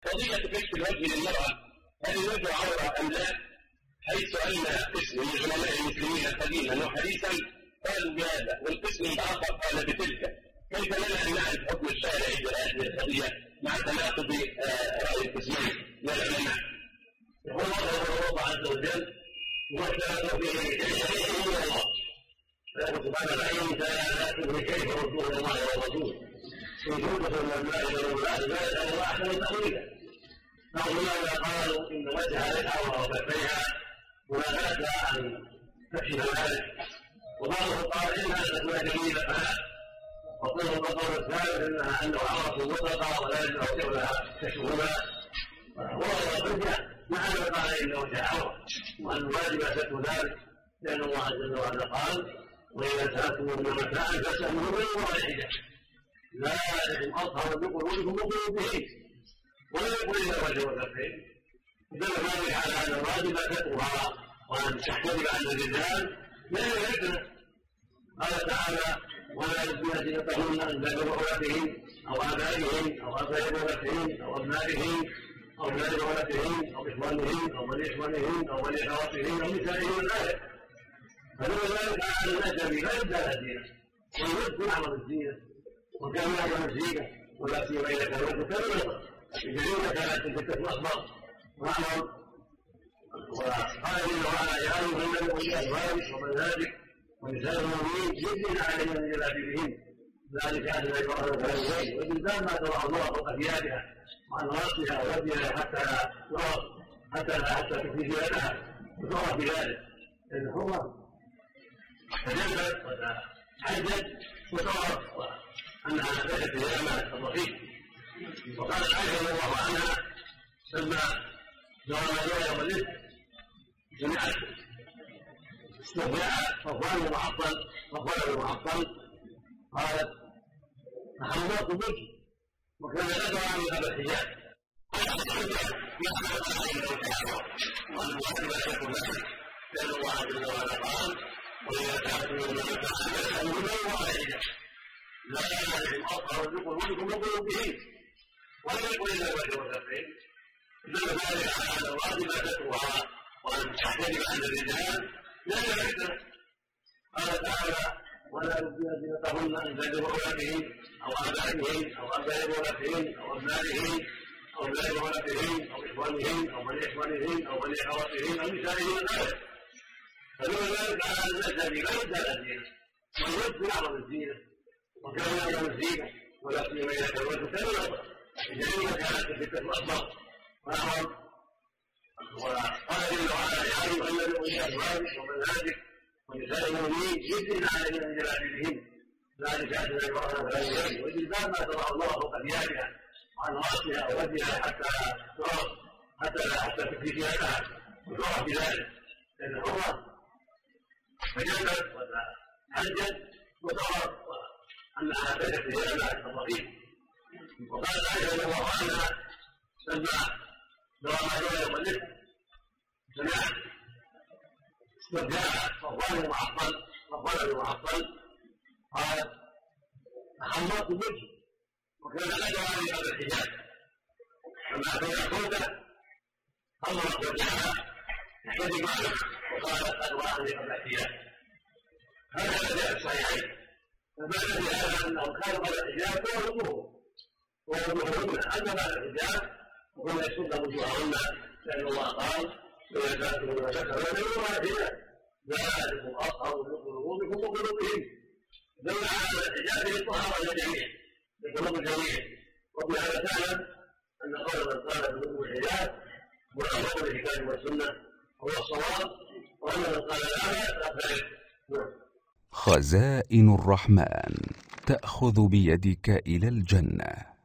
قضية كشف الوجه للمرأة هل الوجه عورة أم لا؟ حيث أن قسم من علماء المسلمين قديما وحديثا قالوا بهذا والقسم الآخر قال بتلك. كيف لنا أن نعرف حكم الشارع بهذه القضية مع تناقض رأي القسمين من العلماء؟ يقول الله عز وجل وكان به الله فيقول سبحانه لا تدري كيف ردوه الى الله والرسول ان كنتم من الماء والماء لا يسال الله احسن تاويلا. بعض العلماء قالوا ان وجهها يدعوها وكفيها منافاه عن تكشف ذلك، وبعضهم قال انها تكون جميله فلا، وقيل القول الثالث انها انه عرف مطلقه ولا يجوز لها كشفها وهو الحجه مع ان قال ان وجه عوره وان الواجب ستر ذلك، لان الله جل وعلا قال واذا سالتموهن متاعا فاسالوهن من وراء حجاب لا يجب اظهر بقلوبكم وقلوبهم ولا يقول الا وجه وكفين. دل ذلك على ان الواجب سترها وان تحتجب عن الرجال لا يهلكن. قال تعالى ولا يزنين زينتهن الا ببعولتهن او ابائهن او اباء بعولتهن او ابنائهن او ابناء بعولتهن او اخوانهن او بني اخوانهن او بني اخواتهن او نسائهن الايه. فدل ذلك على الاجنبي لا يبدا لها زينه ويبدو اعظم الزينه وكان اعظم الزينه ولا سيما اذا كانت تكرر الجريمه كانت تلك اصغر واعظم. وقال جل وعلا يا ايها النبي قل لازواجك وبناتك ونساء المؤمنين يدين عليهن من جلابيبهن ذلك ادنى يقرن فلا يزين والبلدان ما ترى الله فوق ثيابها وعن راسها ووجهها حتى تكفي ثيابها وترى بذلك لان حرمه فجلت وتحجت وترى انها ليست ثيابها الرقيق. وقالت عائشه رضي الله عنها لما زوال يوم الاثنين سمعت استهزاء صفوان المعطل قالت تحملت بك وكان ذكر عن هذا الحجاب لأن الله جل وعلا قال وإذا سألتموهن متاعا فاسألوهن من وراء حجاب لا يجب أظهر بقلوبكم وقلوبهم ولا يقول إلا وجه وكفين. دل ذلك على أن الواجب سترها وأن تحتجب عن الرجال لا يهلكن. قال تعالى ولا يبدين زينتهن الا ببعولتهن او ابائهن او اباء بعولتهن او ابنائهن او ابناء بعولتهن او اخوانهن او بني اخوانهن او بني اخواتهن او نسائهن الايه. فدل ذلك على ان الاجنبي لا يبدا لها زينه ويبدو اعظم الزينه وكان اعظم الزينه ولا سيما اذا كان وجه كبيرا الجريمه كانت فتنه اصغر واعظم. وقال جل وعلا يا ايها النبي قل لازواجك وبناتك ونساء المؤمنين يدين عليهن من جلابيبهن ذلك ادنى يقرن فلا يزين والبلدان ما ترى الله فوق ثيابها وعن راسها ووجهها حتى تكفي ثيابها وترى بذلك لان حرمه. فجلت وتحجت وترى انها ليست ثيابها الرقيق. وقالت عائشه رضي الله عنها لما زوال يوم الاثنين سمعت استرجاع صفوان المعطل قالت تحملت بك وكان ذكر عن هذا الحجاب لما كان خوته حملت وجهها تحتجب عنه وقالت قد وعدني قبل الحجاب. هذا جاء الصحيحين فبان في هذا انهم كانوا قبل الحجاب ووجوههن اما بعد الحجاب وكنا يسد وجوههن لان الله قال وإذا سألتموهن متاعا فاسألوهن ذلكم أطهر لقلوبكم وقلوبهم. دل على الحجاب للطهارة للجميع لقلوب الجميع. وبهذا تعلم أن قول من قال بلوغ الحجاب معرض بالكتاب والسنة هو الصواب وأن من قال لا فذلك. خزائن الرحمن تأخذ بيدك إلى الجنة.